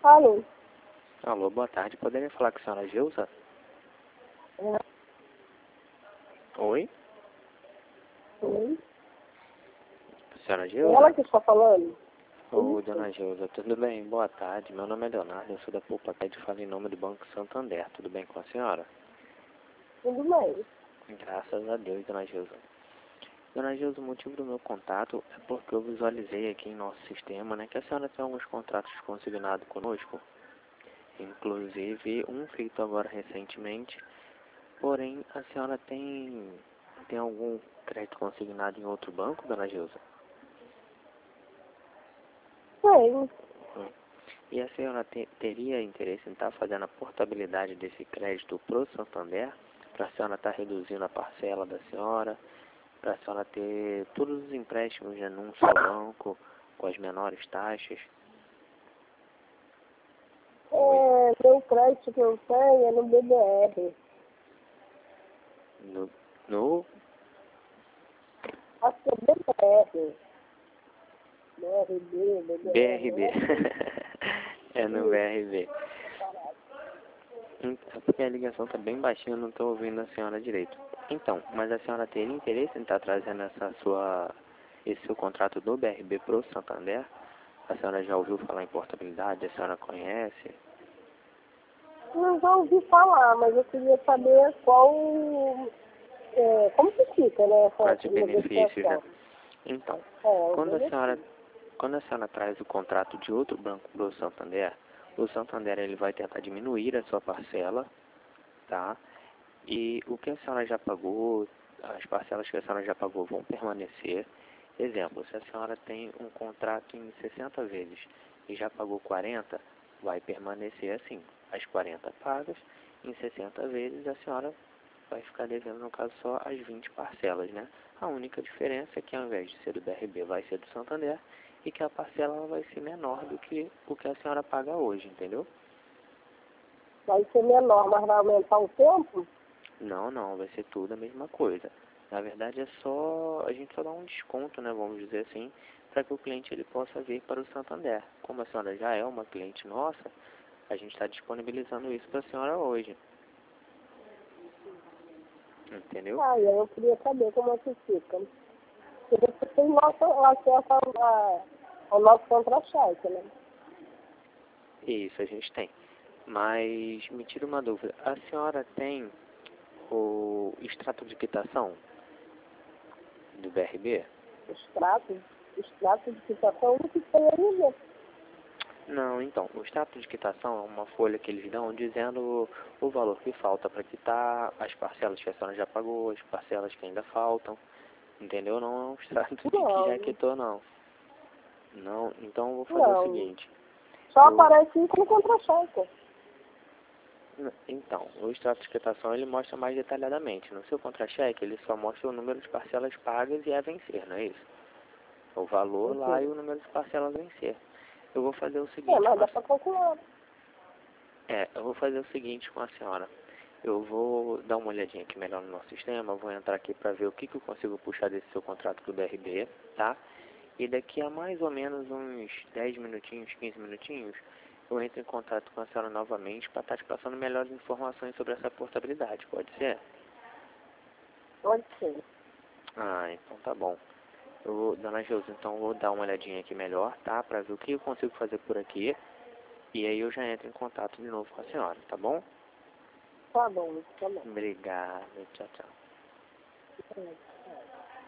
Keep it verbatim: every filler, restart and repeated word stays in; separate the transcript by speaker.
Speaker 1: Alô?
Speaker 2: Alô, boa tarde. Poderia falar com a senhora Gilza?
Speaker 1: É.
Speaker 2: Oi?
Speaker 1: Oi?
Speaker 2: Senhora
Speaker 1: É
Speaker 2: Gilza?
Speaker 1: ela que está falando?
Speaker 2: Ô, dona Gilza, tudo bem? Boa tarde. Meu nome é Leonardo, eu sou da Pulpacad e falo em nome do Banco Santander. Tudo bem com a senhora?
Speaker 1: Tudo bem.
Speaker 2: Graças a Deus, dona Gilza. Dona Gilza, o motivo do meu contato é porque eu visualizei aqui em nosso sistema, né, que a senhora tem alguns contratos consignados conosco. Inclusive, um feito agora recentemente. Porém, a senhora tem, tem algum crédito consignado em outro banco, dona Gilza?
Speaker 1: Tenho.
Speaker 2: Hum. E a senhora te, teria interesse em estar fazendo a portabilidade desse crédito para o Santander? Para a senhora estar reduzindo a parcela da senhora? Para a senhora ter todos os empréstimos já num só banco, com as menores taxas?
Speaker 1: É, meu crédito que eu tenho é no B B R.
Speaker 2: No, no
Speaker 1: Acho que é B B R. B R B, B B R.
Speaker 2: B R B.
Speaker 1: Né?
Speaker 2: É no B R B. É porque a ligação está bem baixinha, eu não estou ouvindo a senhora direito. Então, mas a senhora teria interesse em estar trazendo essa sua, esse seu contrato do B R B para o Santander? A senhora já ouviu falar em portabilidade? A senhora conhece?
Speaker 1: Não já ouvi falar, mas eu queria saber qual... É, como que fica, né, essa
Speaker 2: Quais os benefícios, né?
Speaker 1: negociação?
Speaker 2: Então,
Speaker 1: É, o
Speaker 2: quando a senhora,
Speaker 1: benefício.
Speaker 2: quando a senhora traz o contrato de outro banco para o Santander, o Santander ele vai tentar diminuir a sua parcela, tá? E o que a senhora já pagou, as parcelas que a senhora já pagou vão permanecer. Exemplo, se a senhora tem um contrato em sessenta vezes e já pagou quarenta, vai permanecer assim. As quarenta pagas, em sessenta vezes a senhora vai ficar devendo, no caso, só as vinte parcelas, né? A única diferença é que ao invés de ser do B R B, vai ser do Santander e que a parcela ela vai ser menor do que o que a senhora paga hoje, entendeu?
Speaker 1: Vai ser menor, mas vai aumentar o tempo?
Speaker 2: Não, não, vai ser tudo a mesma coisa. Na verdade é só, a gente só dá um desconto, né, vamos dizer assim, para que o cliente ele possa vir para o Santander. Como a senhora já é uma cliente nossa, a gente está disponibilizando isso para a senhora hoje. Entendeu?
Speaker 1: Ah, e aí eu queria saber como é que fica. Porque você tem nosso, acesso ao, a- ao nosso contra-cheque, né?
Speaker 2: Isso, a gente tem. Mas me tira uma dúvida, a senhora tem o extrato de quitação do B R B?
Speaker 1: Extrato, extrato de quitação do que tem ainda.
Speaker 2: Não, então, o extrato de quitação é uma folha que eles dão dizendo o valor que falta para quitar, as parcelas que a senhora já pagou, as parcelas que ainda faltam, entendeu? Não é um extrato de que já
Speaker 1: Não,
Speaker 2: quitou, não. Não, então eu vou fazer o
Speaker 1: não.
Speaker 2: seguinte,
Speaker 1: Só
Speaker 2: eu,
Speaker 1: aparece isso no contra-cheque.
Speaker 2: então, o extrato de quitação ele mostra mais detalhadamente. No seu contra-cheque ele só mostra o número de parcelas pagas e a vencer, não é isso? O valor lá e
Speaker 1: Enfim.
Speaker 2: o número de parcelas a vencer. Eu vou fazer o
Speaker 1: É,
Speaker 2: seguinte,
Speaker 1: mas
Speaker 2: com a
Speaker 1: dá para calcular.
Speaker 2: É, eu vou fazer o seguinte com a senhora. Eu vou dar uma olhadinha aqui melhor no nosso sistema, vou entrar aqui para ver o que, que eu consigo puxar desse seu contrato do B R B, tá? E daqui a mais ou menos uns dez minutinhos, quinze minutinhos, eu entro em contato com a senhora novamente para estar te passando melhores informações sobre essa portabilidade, pode ser?
Speaker 1: Pode ser.
Speaker 2: Ah, então tá bom. Eu vou, dona Gilza, então eu vou dar uma olhadinha aqui melhor, tá? Para ver o que eu consigo fazer por aqui. E aí eu já entro em contato de novo com a senhora, tá bom?
Speaker 1: Tá bom, tá bom.
Speaker 2: Obrigado, tchau, tchau.
Speaker 1: É, é.